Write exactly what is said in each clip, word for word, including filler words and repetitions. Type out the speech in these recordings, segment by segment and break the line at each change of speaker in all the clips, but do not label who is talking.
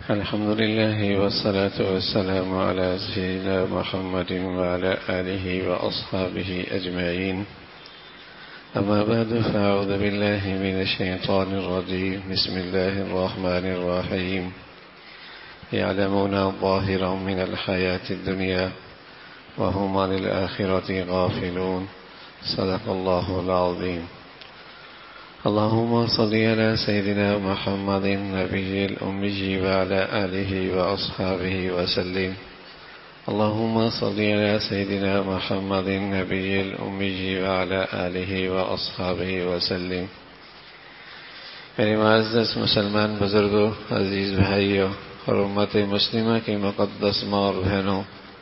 الحمد لله والصلاة والسلام على سيدنا محمد وعلى آله وأصحابه أجمعين. أما بعد فأعوذ بالله من الشيطان الرجيم. بسم الله الرحمن الرحيم. يعلمون ظاهرا من الحياة الدنيا وهم عن الآخرة غافلون. صدق الله العظيم. اللهم صل على سيدنا محمد النبي الأمي وعلى آله وأصحابه وسلم. اللهم صل على سيدنا محمد النبي الأمي وعلى آله وأصحابه وسلم. میرے معزز مسلمان بزرگوں، عزیز بھائیوں اور امت مسلمہ کی مقدس ماں اور بہنوں،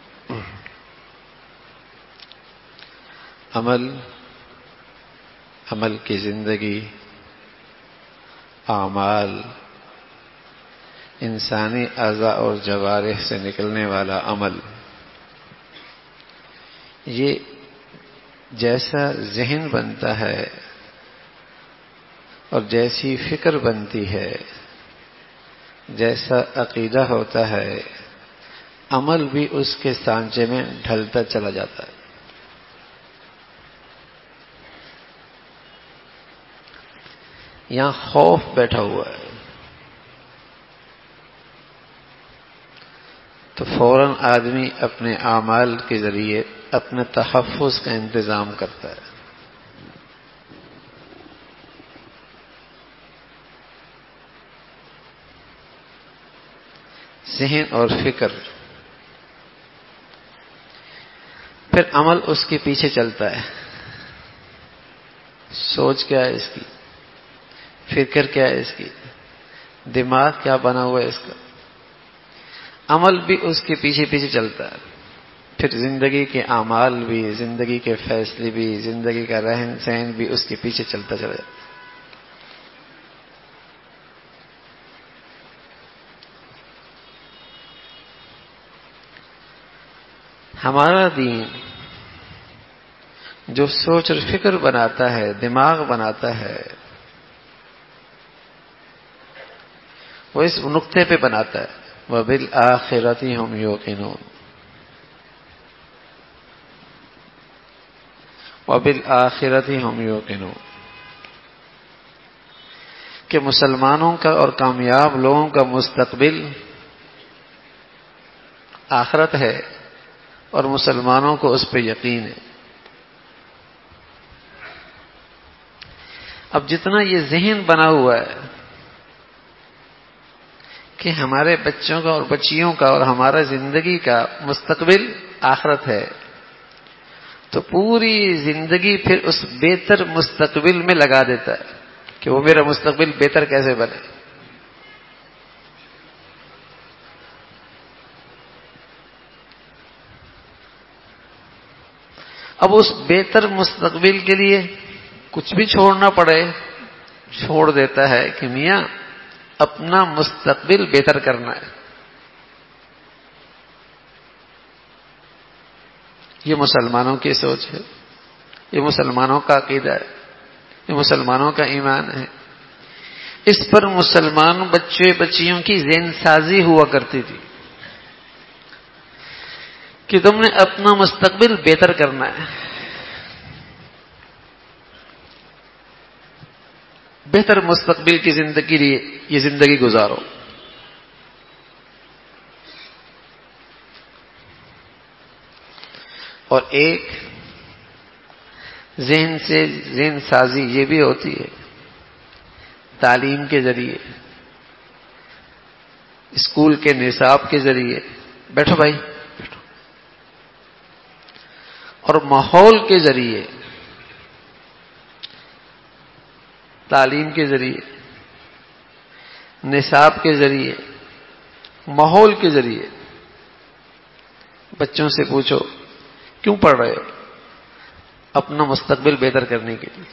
عمل عمل کی زندگی، اعمال، انسانی اعضاء اور جوارح سے نکلنے والا عمل، یہ جیسا ذہن بنتا ہے اور جیسی فکر بنتی ہے، جیسا عقیدہ ہوتا ہے، عمل بھی اس کے سانچے میں ڈھلتا چلا جاتا ہے۔ یہاں خوف بیٹھا ہوا ہے تو فوراً آدمی اپنے اعمال کے ذریعے اپنے تحفظ کا انتظام کرتا ہے۔ ذہن اور فکر، پھر عمل اس کے پیچھے چلتا ہے۔ سوچ کیا ہے اس کی، فکر کیا ہے اس کی، دماغ کیا بنا ہوا ہے اس کا، عمل بھی اس کے پیچھے پیچھے چلتا ہے۔ پھر زندگی کے اعمال بھی، زندگی کے فیصلے بھی، زندگی کا رہن سہن بھی اس کے پیچھے چلتا چلا جاتا ہے۔ ہمارا دین جو سوچ اور فکر بناتا ہے، دماغ بناتا ہے، وہ اس نقطے پہ بناتا ہے وَبِالْآخِرَةِ هُمْ يُوقِنُونَ، وَبِالْآخِرَةِ هُمْ يُوقِنُونَ، کہ مسلمانوں کا اور کامیاب لوگوں کا مستقبل آخرت ہے اور مسلمانوں کو اس پہ یقین ہے۔ اب جتنا یہ ذہن بنا ہوا ہے کہ ہمارے بچوں کا اور بچیوں کا اور ہمارا زندگی کا مستقبل آخرت ہے، تو پوری زندگی پھر اس بہتر مستقبل میں لگا دیتا ہے کہ وہ میرا مستقبل بہتر کیسے بنے۔ اب اس بہتر مستقبل کے لیے کچھ بھی چھوڑنا پڑے چھوڑ دیتا ہے کہ میاں اپنا مستقبل بہتر کرنا ہے۔ یہ مسلمانوں کی سوچ ہے، یہ مسلمانوں کا عقیدہ ہے، یہ مسلمانوں کا ایمان ہے۔ اس پر مسلمان بچے بچیوں کی ذہن سازی ہوا کرتی تھی کہ تم نے اپنا مستقبل بہتر کرنا ہے، بہتر مستقبل کی زندگی لیے یہ زندگی گزارو۔ اور ایک ذہن سے ذہن سازی یہ بھی ہوتی ہے تعلیم کے ذریعے، اسکول کے نصاب کے ذریعے، بیٹھو بھائی بیٹھو، اور ماحول کے ذریعے، تعلیم کے ذریعے، نصاب کے ذریعے، ماحول کے ذریعے۔ بچوں سے پوچھو کیوں پڑھ رہے ہو؟ اپنا مستقبل بہتر کرنے کے لیے۔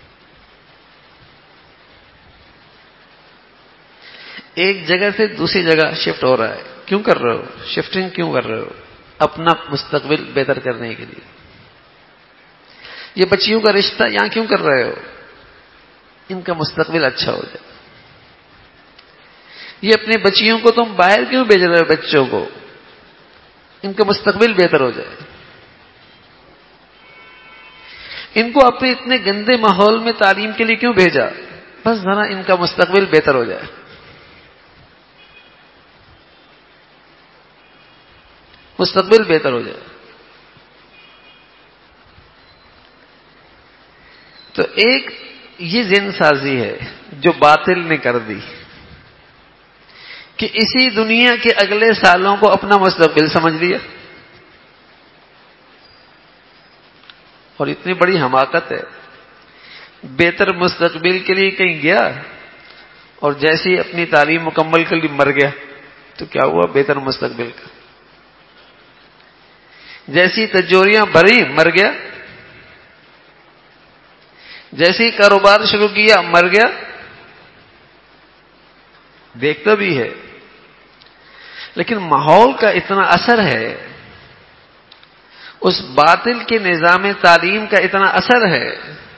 ایک جگہ سے دوسری جگہ شفٹ ہو رہا ہے، کیوں کر رہے ہو؟ شفٹنگ کیوں کر رہے ہو؟ اپنا مستقبل بہتر کرنے کے لیے۔ یہ بچیوں کا رشتہ یہاں کیوں کر رہے ہو؟ ان کا مستقبل اچھا ہو جائے۔ یہ اپنی بچیوں کو تم باہر کیوں بھیج رہے ہو؟ بچوں کو ان کا مستقبل بہتر ہو جائے. ان کو اپنے اتنے گندے ماحول میں تعلیم کے لیے کیوں بھیجا؟ بس ذرا ان کا مستقبل بہتر ہو جائے. مستقبل بہتر ہو جائے. تو ایک یہ ذہن سازی ہے جو باطل نے کر دی کہ اسی دنیا کے اگلے سالوں کو اپنا مستقبل سمجھ لیا. اور اتنی بڑی حماقت ہے، بہتر مستقبل کے لیے کہیں گیا اور جیسے ہی اپنی تعلیم مکمل کر لی مر گیا. تو کیا ہوا بہتر مستقبل کا؟ جیسی تجوریاں بھری مر گیا، جیسی کاروبار شروع کیا مر گیا. دیکھتا بھی ہے لیکن ماحول کا اتنا اثر ہے، اس باطل کے نظام تعلیم کا اتنا اثر ہے،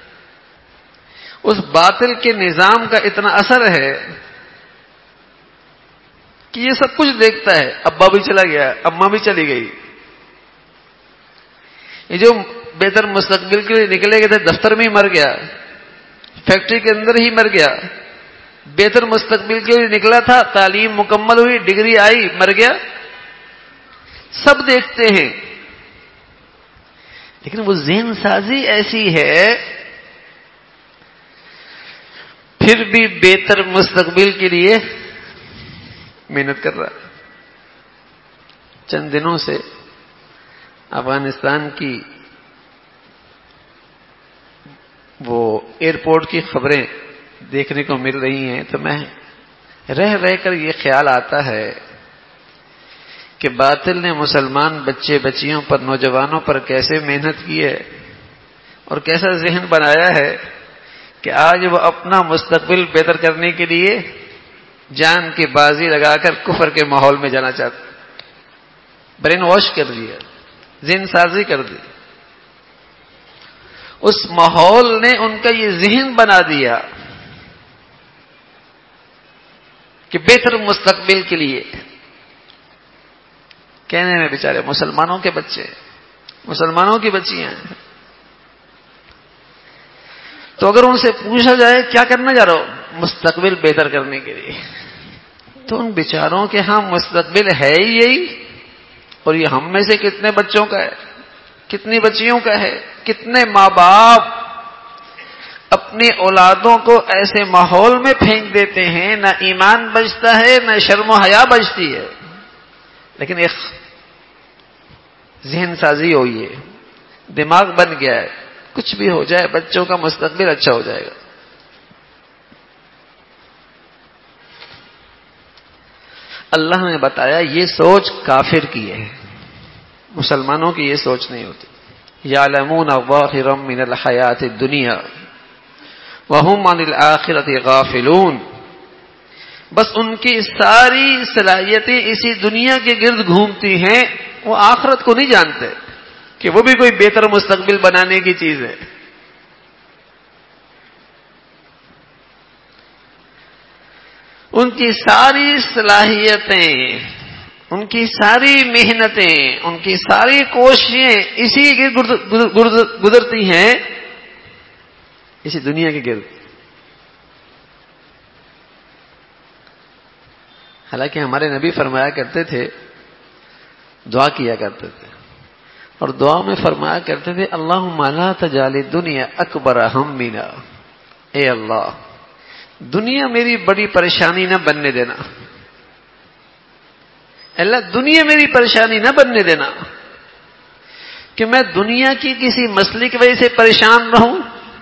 اس باطل کے نظام کا اتنا اثر ہے کہ یہ سب کچھ دیکھتا ہے. ابا بھی چلا گیا، اماں بھی چلی گئی. یہ جو بہتر مستقبل کے لیے نکلے گئے تھے دفتر میں ہی مر گیا، فیکٹری کے اندر ہی مر گیا. بہتر مستقبل کے لیے نکلا تھا، تعلیم مکمل ہوئی، ڈگری آئی، مر گیا. سب دیکھتے ہیں لیکن وہ ذہن سازی ایسی ہے پھر بھی بہتر مستقبل کے لیے محنت کر رہا. چند دنوں سے افغانستان کی وہ ایئرپورٹ کی خبریں دیکھنے کو مل رہی ہیں تو میں رہ رہ کر یہ خیال آتا ہے کہ باطل نے مسلمان بچے بچیوں پر، نوجوانوں پر کیسے محنت کی ہے اور کیسا ذہن بنایا ہے کہ آج وہ اپنا مستقبل بہتر کرنے کے لیے جان کی بازی لگا کر کفر کے ماحول میں جانا چاہتے. برین واش کر دیا، ذہن سازی کر دی. اس ماحول نے ان کا یہ ذہن بنا دیا کہ بہتر مستقبل کے لیے. کہنے میں بیچارے مسلمانوں کے بچے، مسلمانوں کی بچیاں ہیں. تو اگر ان سے پوچھا جائے کیا کرنا جا رہا ہو؟ مستقبل بہتر کرنے کے لیے. تو ان بیچاروں کے ہاں مستقبل ہے ہی یہی. اور یہ ہم میں سے کتنے بچوں کا ہے، کتنی بچیوں کا ہے. کتنے ماں باپ اپنی اولادوں کو ایسے ماحول میں پھینک دیتے ہیں، نہ ایمان بچتا ہے نہ شرم و حیا بچتی ہے. لیکن ایک ذہن سازی ہوئی ہے، دماغ بن گیا ہے، کچھ بھی ہو جائے بچوں کا مستقبل اچھا ہو جائے گا. اللہ نے بتایا یہ سوچ کافر کی ہے، مسلمانوں کی یہ سوچ نہیں ہوتی. یعلمون ظاہرا من الحیات الدنیا وہم عن الآخرۃ غافلون. بس ان کی ساری صلاحیتیں اسی دنیا کے گرد گھومتی ہیں، وہ آخرت کو نہیں جانتے کہ وہ بھی کوئی بہتر مستقبل بنانے کی چیز ہے. ان کی ساری صلاحیتیں، ان کی ساری محنتیں، ان کی ساری کوششیں اسی کے گزرتی ہیں، اسی دنیا کے گرد. حالانکہ ہمارے نبی فرمایا کرتے تھے، دعا کیا کرتے تھے اور دعا میں فرمایا کرتے تھے اللہم لا تجعل الدنیا اکبر ہمنا. اے اللہ دنیا میری بڑی پریشانی نہ بننے دینا. اللہ دنیا میری پریشانی نہ بننے دینا کہ میں دنیا کی کسی مسئلے کی وجہ سے پریشان رہوں.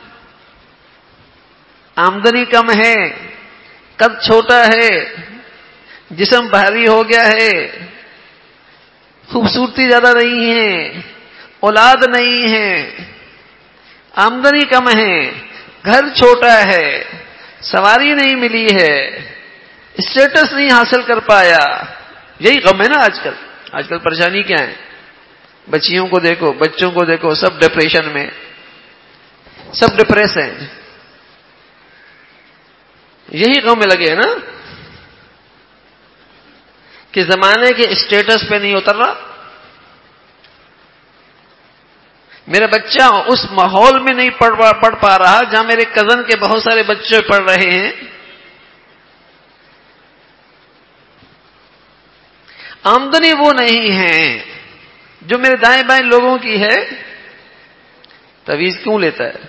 آمدنی کم ہے، قد چھوٹا ہے، جسم بھاری ہو گیا ہے، خوبصورتی زیادہ نہیں ہے، اولاد نہیں ہے، آمدنی کم ہے، گھر چھوٹا ہے، سواری نہیں ملی ہے، اسٹیٹس نہیں حاصل کر پایا. یہی غم ہے نا آج کل. آج کل پریشانی کیا ہے؟ بچیوں کو دیکھو، بچوں کو دیکھو، سب ڈپریشن میں، سب ڈپریس ہیں. یہی غم میں لگے ہیں نا. کہ زمانے کے اسٹیٹس پہ نہیں اتر رہا. میرا بچہ اس ماحول میں نہیں پڑھ پڑھ پا رہا جہاں میرے کزن کے بہت سارے بچے پڑھ رہے ہیں. آمدنی وہ نہیں ہے جو میرے دائیں بائیں لوگوں کی ہے. تعویذ کیوں لیتا ہے؟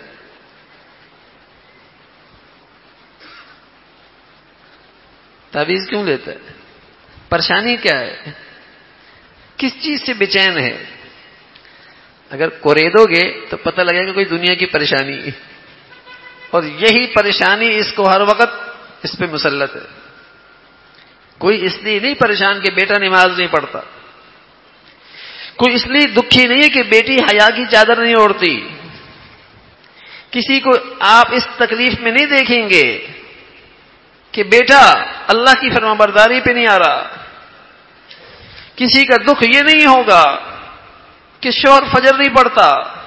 تعویذ کیوں لیتا ہے؟ پریشانی کیا ہے؟ کس چیز سے بے چین ہے؟ اگر کوریدو گے تو پتہ لگے گا کوئی دنیا کی پریشانی، اور یہی پریشانی اس کو ہر وقت اس پہ مسلط ہے. کوئی اس لیے نہیں پریشان کہ بیٹا نماز نہیں پڑھتا، کوئی اس لیے دکھی نہیں ہے کہ بیٹی حیا کی چادر نہیں اوڑھتی. کسی کو آپ اس تکلیف میں نہیں دیکھیں گے کہ بیٹا اللہ کی فرمانبرداری پہ نہیں آ رہا. کسی کا دکھ یہ نہیں ہوگا کہ شوہر فجر نہیں پڑتا.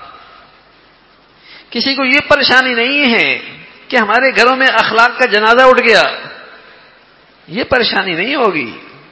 کسی کو یہ پریشانی نہیں ہے کہ ہمارے گھروں میں اخلاق کا جنازہ اٹھ گیا. یہ پریشانی نہیں ہوگی.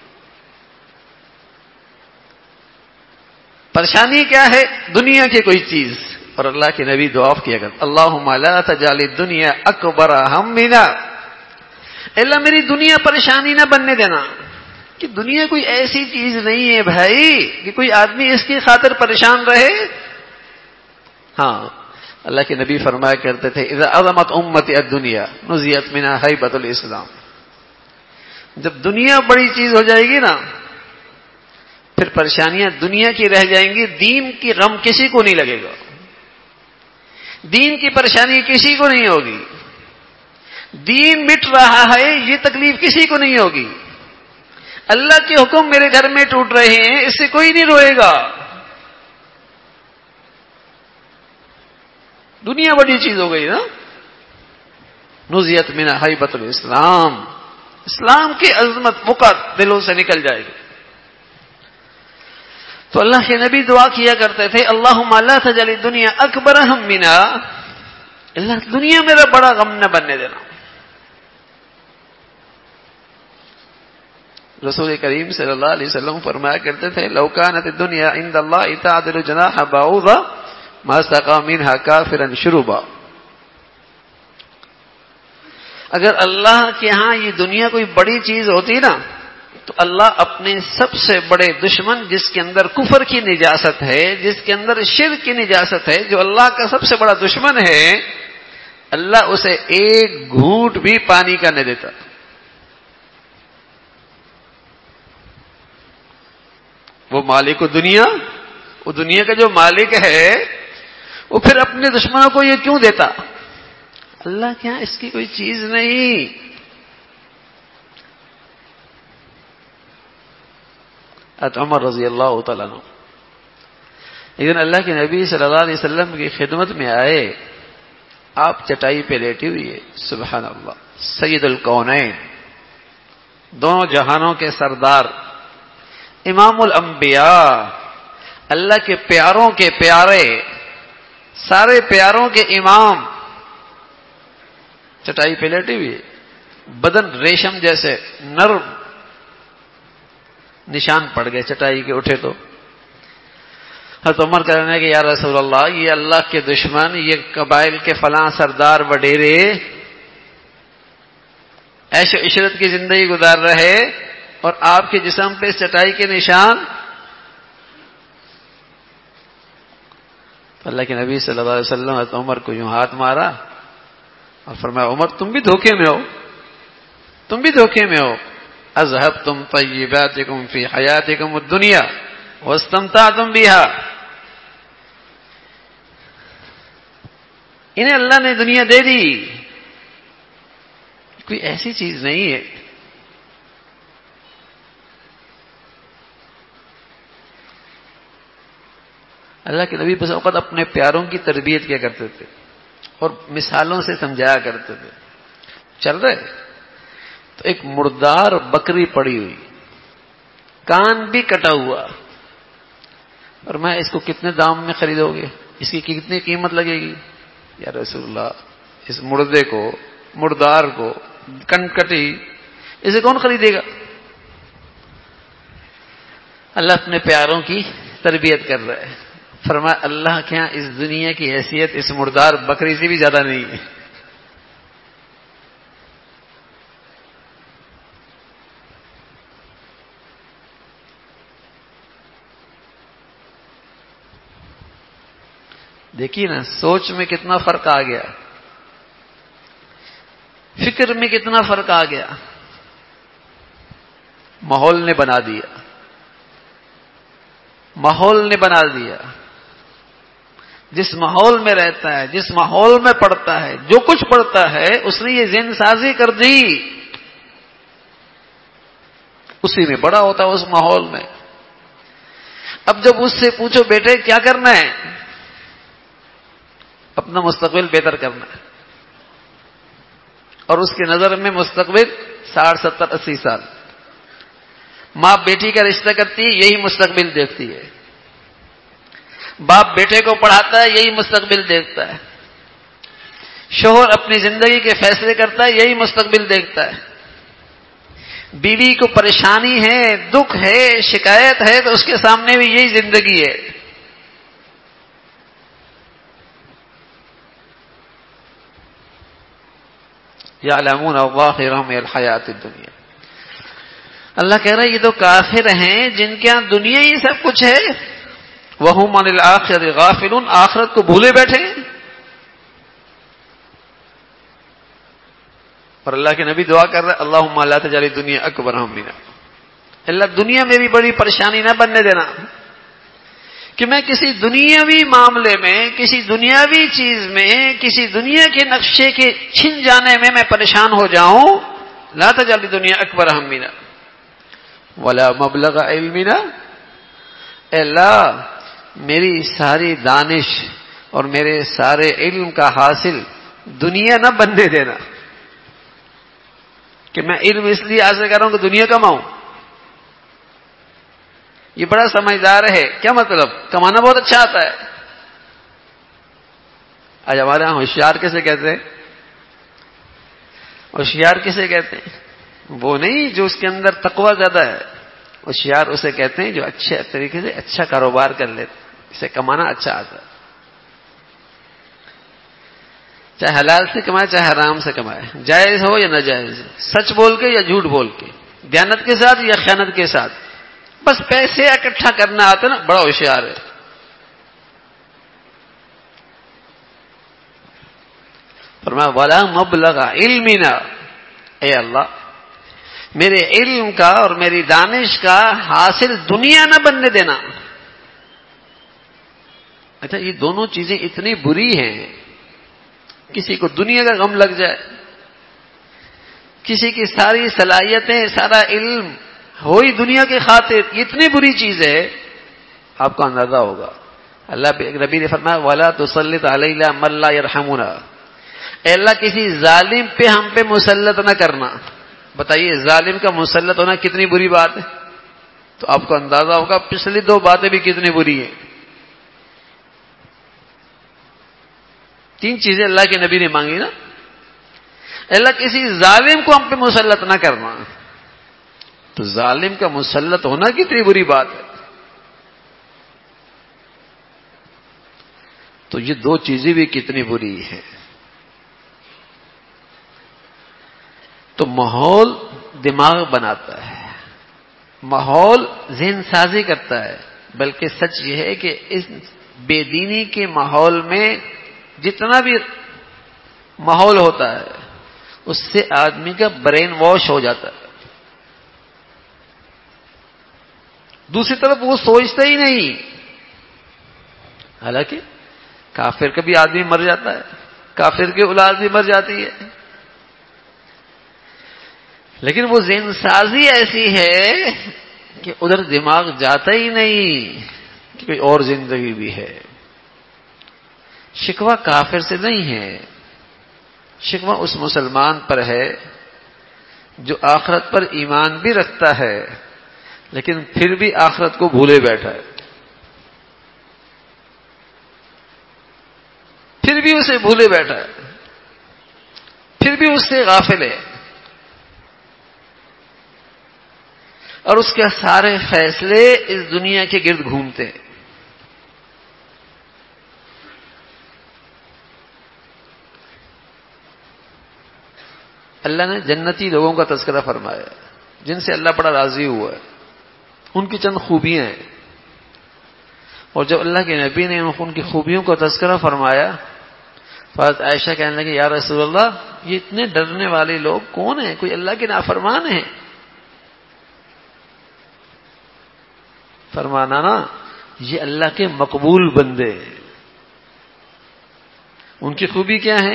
پریشانی کیا ہے؟ دنیا کی کوئی چیز. اور اللہ کے نبی دعا کیا کرتے اللہم لا تجعل الدنیا اکبر ہمنا. اللہ میری دنیا پریشانی نہ بننے دینا. کہ دنیا کوئی ایسی چیز نہیں ہے بھائی کہ کوئی آدمی اس کی خاطر پریشان رہے. ہاں اللہ کے نبی فرمایا کرتے تھے اذا عظمت امتی الدنیا نزیت منها ہیبۃ الاسلام. جب دنیا بڑی چیز ہو جائے گی نا پھر پریشانیاں دنیا کی رہ جائیں گی. دین کی غم کسی کو نہیں لگے گا. دین کی پریشانی کسی کو نہیں ہوگی. دین مٹ رہا ہے یہ تکلیف کسی کو نہیں ہوگی. اللہ کے حکم میرے گھر میں ٹوٹ رہے ہیں اس سے کوئی نہیں روئے گا. دنیا بڑی چیز ہو گئی نا. نزیت من ہیبۃ الاسلام. اسلام کی عظمت وقت دلوں سے نکل جائے گی. تو اللہ کے نبی دعا کیا کرتے تھے اللہم لا تجعل الدنیا اکبر ہمنا. اللہ دنیا میرا بڑا غم نہ بننے دینا. رسول کریم صلی اللہ علیہ وسلم فرمایا کرتے تھے لو کانت الدنیا عند اللہ تعدل جناح بعوضہ ما سقى منها کافرا شربا. اگر اللہ کے ہاں یہ دنیا کوئی بڑی چیز ہوتی نا تو اللہ اپنے سب سے بڑے دشمن جس کے اندر کفر کی نجاست ہے، جس کے اندر شرک کی نجاست ہے، جو اللہ کا سب سے بڑا دشمن ہے، اللہ اسے ایک گھونٹ بھی پانی کا نہیں دیتا. وہ مالک دنیا، وہ دنیا کا جو مالک ہے وہ پھر اپنے دشمنوں کو یہ کیوں دیتا؟ اللہ کے ہاں اس کی کوئی چیز نہیں. حضرت عمر رضی اللہ تعالیٰ عنہ لیکن اللہ کے نبی صلی اللہ علیہ وسلم کی خدمت میں آئے. آپ چٹائی پہ لیٹی ہوئی ہے. سبحان اللہ. سید الکونین، دونوں جہانوں کے سردار، امام الانبیاء، اللہ کے پیاروں کے پیارے، سارے پیاروں کے امام چٹائی پہ لیٹی ہوئی ہے. بدن ریشم جیسے نرم. نشان پڑ گئے چٹائی کے اٹھے تو. حضرت عمر کہنے کہ یا رسول اللہ یہ اللہ کے دشمن، یہ قبائل کے فلاں سردار وڈیرے عیش و عشرت کی زندگی گزار رہے اور آپ کے جسم پہ چٹائی کے نشان. اللہ کے نبی صلی اللہ علیہ وسلم حضرت عمر کو یوں ہاتھ مارا اور فرمایا عمر تم بھی دھوکے میں ہو، تم بھی دھوکے میں ہو. اذهبتم طیباتکم فی حیاتکم الدنیا واستمتعتم بها. انہیں اللہ نے دنیا دے دی، کوئی ایسی چیز نہیں ہے. اللہ کے نبی بس اوقات اپنے پیاروں کی تربیت کیا کرتے تھے اور مثالوں سے سمجھایا کرتے تھے. چل رہے تو ایک مردار بکری پڑی ہوئی، کان بھی کٹا ہوا، اور میں اس کو کتنے دام میں خریدو گے، اس کی کتنی قیمت لگے گی؟ یا رسول اللہ اس مردے کو، مردار کو، کن کٹی، اسے کون خریدے گا؟ اللہ اپنے پیاروں کی تربیت کر رہا ہے. فرمایا اللہ کے ہاں اس دنیا کی حیثیت اس مردار بکری سے بھی زیادہ نہیں ہے. دیکھیے نا سوچ میں کتنا فرق آ گیا, فکر میں کتنا فرق آ گیا. ماحول نے بنا دیا, ماحول نے بنا دیا. جس ماحول میں رہتا ہے, جس ماحول میں پڑھتا ہے, جو کچھ پڑھتا ہے, اس نے یہ ذہن سازی کر دی, اسی میں بڑا ہوتا ہے اس ماحول میں. اب جب اس سے پوچھو بیٹے کیا کرنا ہے, اپنا مستقبل بہتر کرنا ہے, اور اس کی نظر میں مستقبل ساٹھ ستر اسی سال. ماں بیٹی کا رشتہ کرتی ہے, یہی مستقبل دیکھتی ہے. باپ بیٹے کو پڑھاتا ہے, یہی مستقبل دیکھتا ہے. شوہر اپنی زندگی کے فیصلے کرتا ہے, یہی مستقبل دیکھتا ہے. بیوی کو پریشانی ہے, دکھ ہے, شکایت ہے, تو اس کے سامنے بھی یہی زندگی ہے. یعلمون ظاہرا من الحیات الدنیا. اللہ کہہ رہا ہے یہ تو کافر ہیں جن کے ہاں دنیا ہی سب کچھ ہے. وَهُمْ عَنِ الْآخِرَةِ غَافِلُونَ, آخرت کو بھولے بیٹھے ہیں. اور اللہ کے نبی دعا کر رہے ہیں اللہم لا تجعل الدنیا اکبر ہمنا. اللہ دنیا میری بڑی پریشانی نہ بننے دینا کہ میں کسی دنیاوی معاملے میں, کسی دنیاوی چیز میں, کسی دنیا کے نقشے کے چھن جانے میں میں پریشان ہو جاؤں. لا تجعل الدنیا اکبر ہمنا ولا مبلغ علمنا. اے اللہ میری ساری دانش اور میرے سارے علم کا حاصل دنیا نہ بننے دینا کہ میں علم اس لیے حاصل کر رہا ہوں کہ دنیا کماؤں. یہ بڑا سمجھدار ہے. کیا مطلب؟ کمانا بہت اچھا آتا ہے. آج ہمارے یہاں ہوشیار کیسے کہتے ہیں؟ ہوشیار کسے کہتے ہیں؟ وہ نہیں جو اس کے اندر تقوی زیادہ ہے. ہوشیار اسے کہتے ہیں جو اچھے طریقے سے اچھا کاروبار کر لیتے, اسے کمانا اچھا آتا ہے. چاہے حلال سے کمائے چاہے حرام سے کمائے, جائز ہو یا ناجائز, سچ بول کے یا جھوٹ بول کے, دیانت کے ساتھ یا خیانت کے ساتھ, بس پیسے اکٹھا کرنا آتا نا, بڑا ہوشیار ہے. فرمایا ولا مبلغ علمنا, اے اللہ میرے علم کا اور میری دانش کا حاصل دنیا نہ بننے دینا. اچھا یہ دونوں چیزیں اتنی بری ہیں, کسی کو دنیا کا غم لگ جائے, کسی کی ساری صلاحیتیں سارا علم ہوئی دنیا کی خاطر, یہ اتنی بری چیز ہے. آپ کو اندازہ ہوگا اللہ نبی نے فرمایا ولا تسلط علینا من لا یرحمنا. اے اللہ کسی ظالم پہ ہم پہ مسلط نہ کرنا. بتائیے ظالم کا مسلط ہونا کتنی بری بات ہے. تو آپ کو اندازہ ہوگا پچھلی دو باتیں بھی کتنی بری ہیں. تین چیزیں اللہ کے نبی نے مانگی نا. اللہ کسی ظالم کو ہم پہ مسلط نہ کرنا. تو ظالم کا مسلط ہونا کتنی بری بات ہے. تو یہ دو چیزیں بھی کتنی بری ہیں. تو ماحول دماغ بناتا ہے, ماحول ذہن سازی کرتا ہے. بلکہ سچ یہ ہے کہ اس بے دینی کے ماحول میں جتنا بھی ماحول ہوتا ہے اس سے آدمی کا برین واش ہو جاتا ہے. دوسری طرف وہ سوچتا ہی نہیں. حالانکہ کافر کا بھی آدمی مر جاتا ہے, کافر کی اولاد بھی مر جاتی ہے, لیکن وہ ذہن سازی ایسی ہے کہ ادھر دماغ جاتا ہی نہیں کہ کوئی اور زندگی بھی ہے. شکوہ کافر سے نہیں ہے, شکوہ اس مسلمان پر ہے جو آخرت پر ایمان بھی رکھتا ہے لیکن پھر بھی آخرت کو بھولے بیٹھا ہے, پھر بھی اسے بھولے بیٹھا ہے, پھر بھی اس سے غافل ہے. اور اس کے سارے فیصلے اس دنیا کے گرد گھومتے ہیں. اللہ نے جنتی لوگوں کا تذکرہ فرمایا جن سے اللہ بڑا راضی ہوا ہے, ان کی چند خوبیاں ہیں. اور جب اللہ کے نبی نے ان کی خوبیوں کا تذکرہ فرمایا, حضرت عائشہ کہنے لگی یا رسول اللہ, یہ اتنے ڈرنے والے لوگ کون ہیں؟ کوئی اللہ کے نافرمان ہیں؟ فرمانا نا یہ اللہ کے مقبول بندے ہیں. ان کی خوبی کیا ہے؟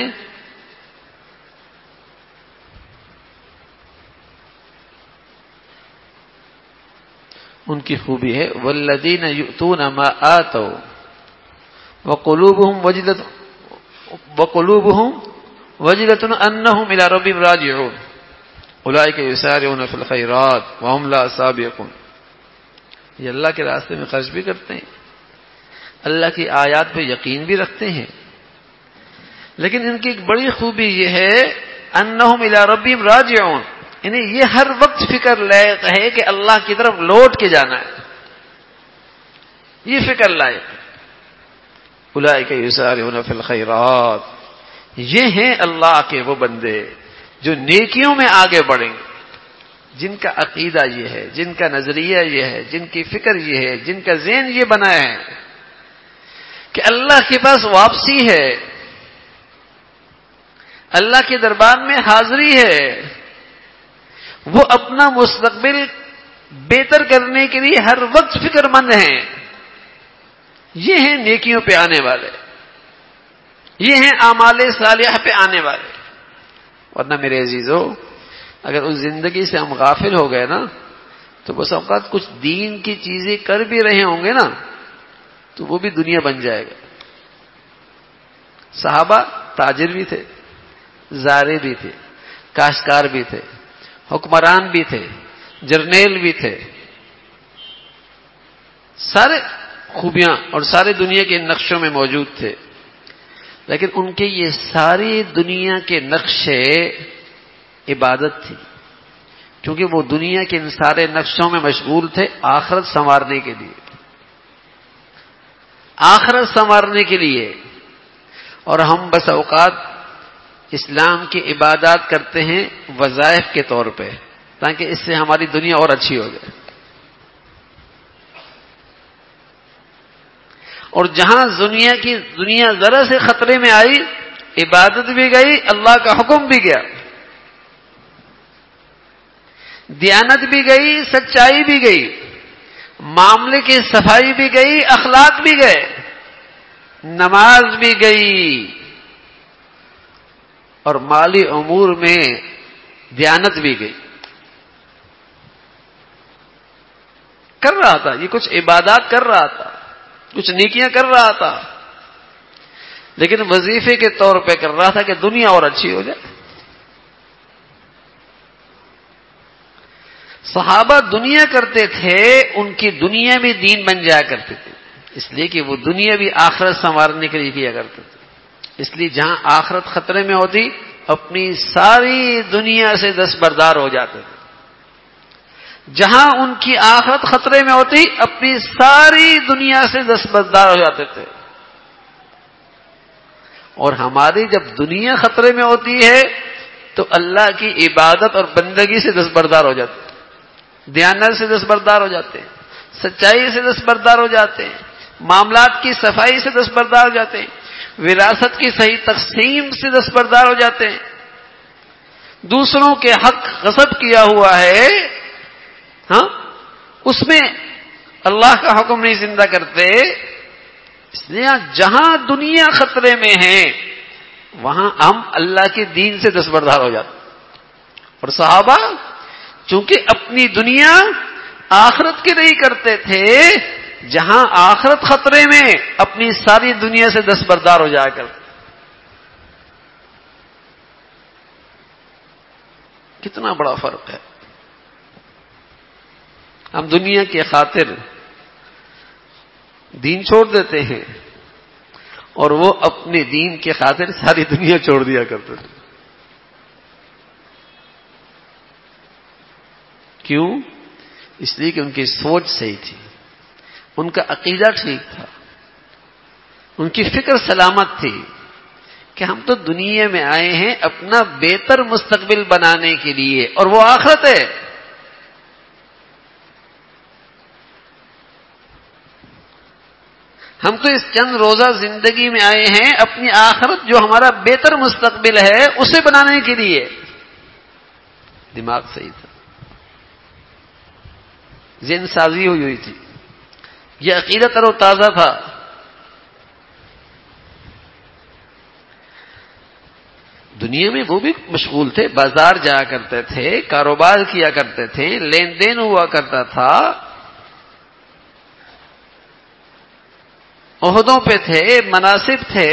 ان کی خوبی ہے والذین یؤتون ما آتوا وقلوبهم وجلۃ وقلوبهم وجلۃ انهم الی ربهم راجعون اولئک یسارعون فی الخیرات وهم لا سابقون. یہ اللہ کے راستے میں خرچ بھی کرتے ہیں, اللہ کی آیات پہ یقین بھی رکھتے ہیں, لیکن ان کی ایک بڑی خوبی یہ ہے انہم الی ربہم راجعون, انہیں یہ ہر وقت فکر لائق ہے کہ اللہ کی طرف لوٹ کے جانا ہے, یہ فکر لائق. اولئک یسارعون فی الخیرات, یہ ہیں اللہ کے وہ بندے جو نیکیوں میں آگے بڑھیں, جن کا عقیدہ یہ ہے, جن کا نظریہ یہ ہے, جن کی فکر یہ ہے, جن کا ذہن یہ بنا ہے کہ اللہ کے پاس واپسی ہے, اللہ کے دربار میں حاضری ہے, وہ اپنا مستقبل بہتر کرنے کے لیے ہر وقت فکر مند ہیں. یہ ہیں نیکیوں پہ آنے والے, یہ ہیں اعمال صالحہ پہ آنے والے. ورنہ میرے عزیزو, اگر اس زندگی سے ہم غافل ہو گئے نا تو بس اوقات کچھ دین کی چیزیں کر بھی رہے ہوں گے نا تو وہ بھی دنیا بن جائے گا. صحابہ تاجر بھی تھے, زارع بھی تھے, کاشتکار بھی تھے, حکمران بھی تھے, جرنیل بھی تھے, سارے خوبیاں اور سارے دنیا کے نقشوں میں موجود تھے, لیکن ان کے یہ ساری دنیا کے نقشے عبادت تھی, کیونکہ وہ دنیا کے ان سارے نقشوں میں مشغول تھے آخرت سنوارنے کے لیے, آخرت سنوارنے کے لیے. اور ہم بس اوقات اسلام کی عبادات کرتے ہیں وظائف کے طور پہ تاکہ اس سے ہماری دنیا اور اچھی ہو جائے. اور جہاں دنیا کی دنیا ذرا سے خطرے میں آئی, عبادت بھی گئی, اللہ کا حکم بھی گیا, دیانت بھی گئی, سچائی بھی گئی, معاملے کی صفائی بھی گئی, اخلاق بھی گئے, نماز بھی گئی, اور مالی امور میں دیانت بھی گئی. کر رہا تھا یہ کچھ عبادات کر رہا تھا, کچھ نیکیاں کر رہا تھا, لیکن وظیفے کے طور پہ کر رہا تھا کہ دنیا اور اچھی ہو جائے. صحابہ دنیا کرتے تھے, ان کی دنیا بھی دین بن جایا کرتے تھے, اس لیے کہ وہ دنیا بھی آخرت سنوارنے کے لیے کیا کرتے تھے. اس لیے جہاں آخرت خطرے میں ہوتی اپنی ساری دنیا سے دستبردار ہو جاتے تھے, جہاں ان کی آخرت خطرے میں ہوتی اپنی ساری دنیا سے دستبردار ہو جاتے تھے. اور ہماری جب دنیا خطرے میں ہوتی ہے تو اللہ کی عبادت اور بندگی سے دستبردار ہو جاتے ہیں, دیانت سے دستبردار ہو جاتے ہیں, سچائی سے دستبردار ہو جاتے ہیں, معاملات کی صفائی سے دستبردار ہو جاتے ہیں, وراثت کی صحیح تقسیم سے دستبردار ہو جاتے ہیں. دوسروں کے حق غصب کیا ہوا ہے, ہاں, اس میں اللہ کا حکم نہیں زندہ کرتے. اس لیے جہاں دنیا خطرے میں ہے وہاں ہم اللہ کے دین سے دستبردار ہو جاتے. اور صحابہ چونکہ اپنی دنیا آخرت کے نہیں کرتے تھے, جہاں آخرت خطرے میں اپنی ساری دنیا سے دستبردار ہو جایا کرتے. کتنا بڑا فرق ہے. ہم دنیا کی خاطر دین چھوڑ دیتے ہیں اور وہ اپنے دین کی خاطر ساری دنیا چھوڑ دیا کرتے تھے. کیوں؟ اس لیے کہ ان کی سوچ صحیح تھی، ان کا عقیدہ ٹھیک تھا، ان کی فکر سلامت تھی کہ ہم تو دنیا میں آئے ہیں اپنا بہتر مستقبل بنانے کے لیے، اور وہ آخرت ہے۔ ہم تو اس چند روزہ زندگی میں آئے ہیں اپنی آخرت جو ہمارا بہتر مستقبل ہے اسے بنانے کے لیے۔ دماغ صحیح تھا، ذہن سازی ہوئی ہوئی تھی، یہ عقیدہ تر و تازہ تھا۔ دنیا میں وہ بھی مشغول تھے، بازار جایا کرتے تھے، کاروبار کیا کرتے تھے، لین دین ہوا کرتا تھا، عہدوں پہ تھے، مناصب تھے،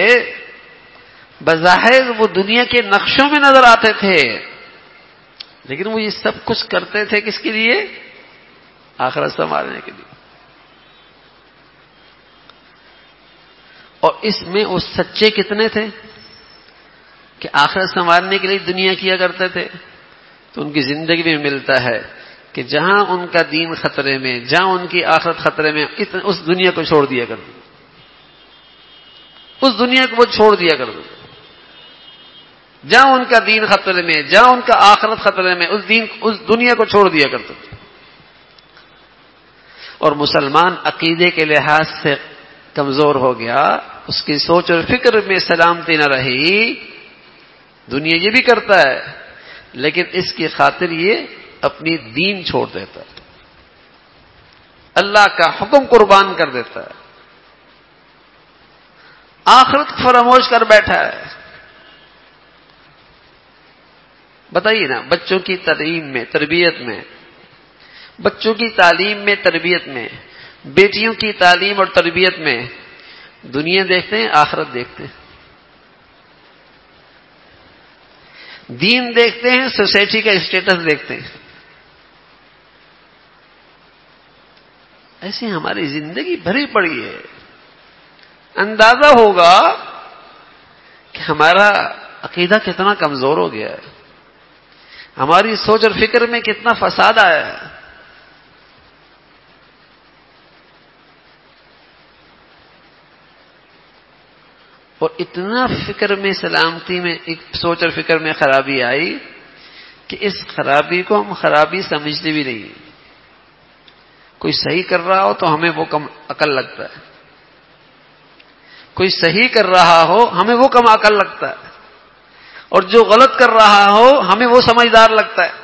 بظاہر وہ دنیا کے نقشوں میں نظر آتے تھے، لیکن وہ یہ سب کچھ کرتے تھے کس کے لیے؟ آخرت سنوارنے کے لیے۔ اور اس میں وہ سچے کتنے تھے کہ آخرت سنوارنے کے لیے دنیا کیا کرتے تھے؟ تو ان کی زندگی میں ملتا ہے کہ جہاں ان کا دین خطرے میں، جہاں ان کی آخرت خطرے میں، اس دنیا کو چھوڑ دیا کر دو، اس دنیا کو وہ چھوڑ دیا کر دو۔ جہاں ان کا دین خطرے میں، جہاں ان کا آخرت خطرے میں، اس دین اس دنیا کو چھوڑ دیا کر دو۔ اور مسلمان عقیدے کے لحاظ سے کمزور ہو گیا، اس کی سوچ اور فکر میں سلامتی نہ رہی۔ دنیا یہ بھی کرتا ہے لیکن اس کی خاطر یہ اپنی دین چھوڑ دیتا ہے، اللہ کا حکم قربان کر دیتا ہے، آخرت فراموش کر بیٹھا ہے۔ بتائیے نا، بچوں کی تعلیم میں، تربیت میں، بچوں کی تعلیم میں، تربیت میں، بیٹیوں کی تعلیم اور تربیت میں دنیا دیکھتے ہیں، آخرت دیکھتے ہیں، دین دیکھتے ہیں، سوسائٹی کا اسٹیٹس دیکھتے ہیں۔ ایسی ہماری زندگی بھری پڑی ہے۔ اندازہ ہوگا کہ ہمارا عقیدہ کتنا کمزور ہو گیا ہے، ہماری سوچ اور فکر میں کتنا فساد آیا ہے۔ اور اتنا فکر میں، سلامتی میں، ایک سوچ اور فکر میں خرابی آئی کہ اس خرابی کو ہم خرابی سمجھتے بھی نہیں۔ کوئی صحیح کر رہا ہو تو ہمیں وہ کم عقل لگتا ہے، کوئی صحیح کر رہا ہو ہمیں وہ کم عقل لگتا ہے، اور جو غلط کر رہا ہو ہمیں وہ سمجھدار لگتا ہے۔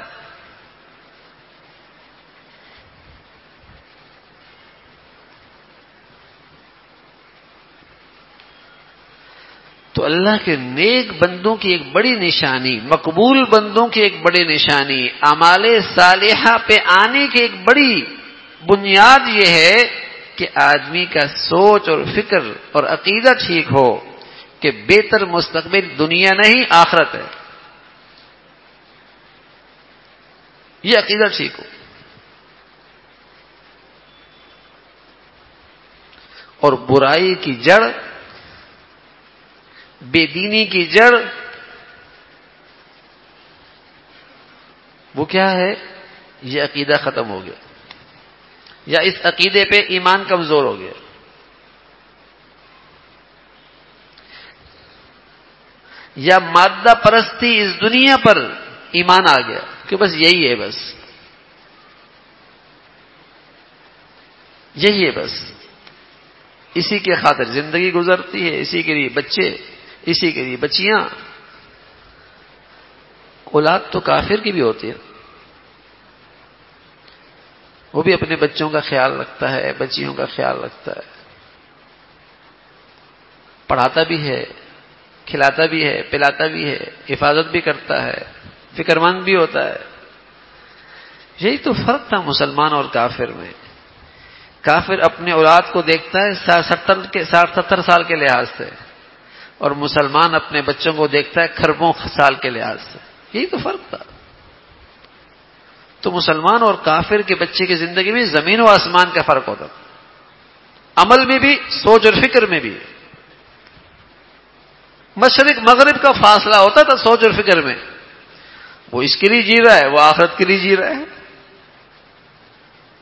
تو اللہ کے نیک بندوں کی ایک بڑی نشانی، مقبول بندوں کی ایک بڑی نشانی، اعمال صالحہ پہ آنے کی ایک بڑی بنیاد یہ ہے کہ آدمی کا سوچ اور فکر اور عقیدہ ٹھیک ہو کہ بہتر مستقبل دنیا نہیں آخرت ہے، یہ عقیدہ ٹھیک ہو۔ اور برائی کی جڑ، بے دینی کی جڑ وہ کیا ہے؟ یہ عقیدہ ختم ہو گیا، یا اس عقیدے پہ ایمان کمزور ہو گیا۔ یا مادہ پرستی اس دنیا پر ایمان آ گیا کہ بس یہی ہے، بس یہی ہے، بس اسی کے خاطر زندگی گزرتی ہے، اسی کے لیے بچے، اسی کے لیے بچیاں۔ اولاد تو کافر کی بھی ہوتی ہے، وہ بھی اپنے بچوں کا خیال رکھتا ہے، بچیوں کا خیال رکھتا ہے، پڑھاتا بھی ہے، کھلاتا بھی ہے، پلاتا بھی ہے، حفاظت بھی کرتا ہے، فکر مند بھی ہوتا ہے۔ یہی تو فرق تھا مسلمان اور کافر میں۔ کافر اپنے اولاد کو دیکھتا ہے ستر کے ساٹھ ستر سال کے لحاظ سے، اور مسلمان اپنے بچوں کو دیکھتا ہے کھربوں سال کے لحاظ سے۔ یہی تو فرق تھا۔ تو مسلمان اور کافر کے بچے کی زندگی میں زمین و آسمان کا فرق ہوتا تھا، عمل میں بھی، سوچ اور فکر میں بھی۔ مشرق مغرب کا فاصلہ ہوتا تھا سوچ اور فکر میں۔ وہ اس کے لیے جی رہا ہے، وہ آخرت کے لیے جی رہا ہے۔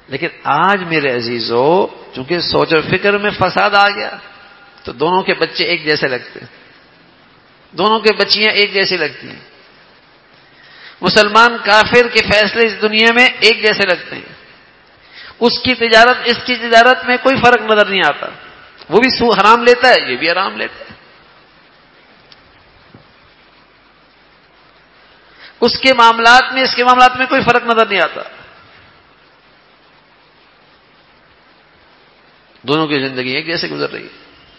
لیکن آج میرے عزیزو چونکہ سوچ اور فکر میں فساد آ گیا تو دونوں کے بچے ایک جیسے لگتے ہیں، دونوں کے بچیاں ایک جیسی لگتی ہیں، مسلمان کافر کے فیصلے اس دنیا میں ایک جیسے لگتے ہیں، اس کی تجارت اس کی تجارت میں کوئی فرق نظر نہیں آتا، وہ بھی سو حرام لیتا ہے، یہ بھی حرام لیتا ہے، اس کے معاملات میں اس کے معاملات میں کوئی فرق نظر نہیں آتا، دونوں کی زندگی ایک جیسے گزر رہی ہے۔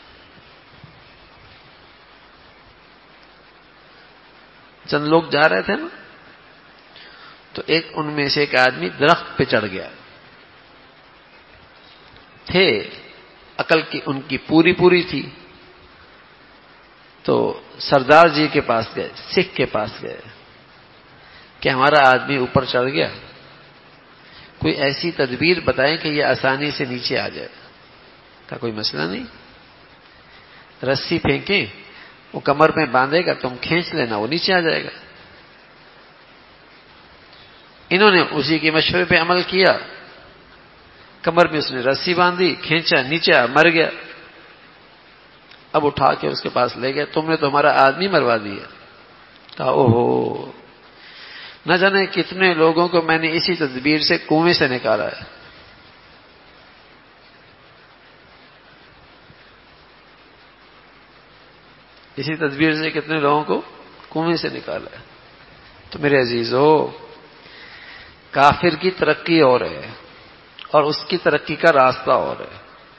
چند لوگ جا رہے تھے نا، تو ایک ان میں سے ایک آدمی درخت پہ چڑھ گیا، تھے عقل کی ان کی پوری پوری تھی، تو سردار جی کے پاس گئے، سکھ کے پاس گئے کہ ہمارا آدمی اوپر چڑھ گیا، کوئی ایسی تدبیر بتائیں کہ یہ آسانی سے نیچے آ جائے۔ کا کوئی مسئلہ نہیں، رسی پھینکیں، وہ کمر میں باندھے گا، تم کھینچ لینا، وہ نیچے آ جائے گا۔ انہوں نے اسی کے مشورے پہ عمل کیا، کمر میں اس نے رسی باندھی، کھینچا، نیچے آ، مر گیا۔ اب اٹھا کے اس کے پاس لے گیا، تم نے تو ہمارا آدمی مروا دیا۔ کہا اوہو، نہ جانے کتنے لوگوں کو میں نے اسی تدبیر سے کنویں سے نکالا ہے۔ اسی تدبیر سے کتنے لوگوں کو کنویں سے نکالا ہے۔ تو میرے عزیزو، کافر کی ترقی اور ہے اور اس کی ترقی کا راستہ اور ہے،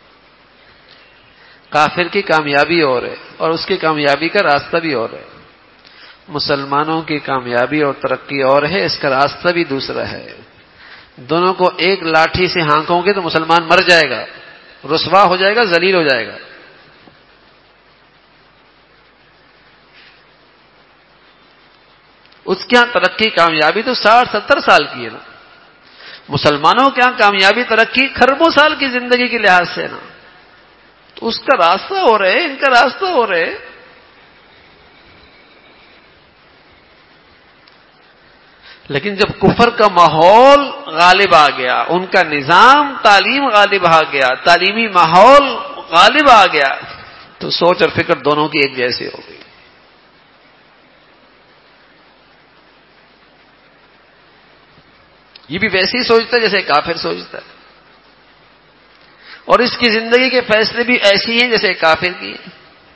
کافر کی کامیابی اور ہے اور اس کی کامیابی کا راستہ بھی اور ہے، مسلمانوں کی کامیابی اور ترقی اور ہے، اس کا راستہ بھی دوسرا ہے۔ دونوں کو ایک لاٹھی سے ہانکوں گے تو مسلمان مر جائے گا، رسوا ہو جائے گا، ذلیل ہو جائے گا۔ اس کے ہاں ترقی کامیابی تو ساٹھ ستر سال کی ہے نا، مسلمانوں کے ہاں کامیابی ترقی خربوں سال کی زندگی کے لحاظ سے نا، تو اس کا راستہ ہو رہے، ان کا راستہ ہو رہے۔ لیکن جب کفر کا ماحول غالب آ گیا، ان کا نظام تعلیم غالب آ گیا، تعلیمی ماحول غالب آ گیا، تو سوچ اور فکر دونوں کی ایک جیسی ہو گئی۔ یہ بھی ویسے ہی سوچتا ہے جیسے کافر سوچتا ہے، اور اس کی زندگی کے فیصلے بھی ایسی ہیں جیسے کافر کی ہیں۔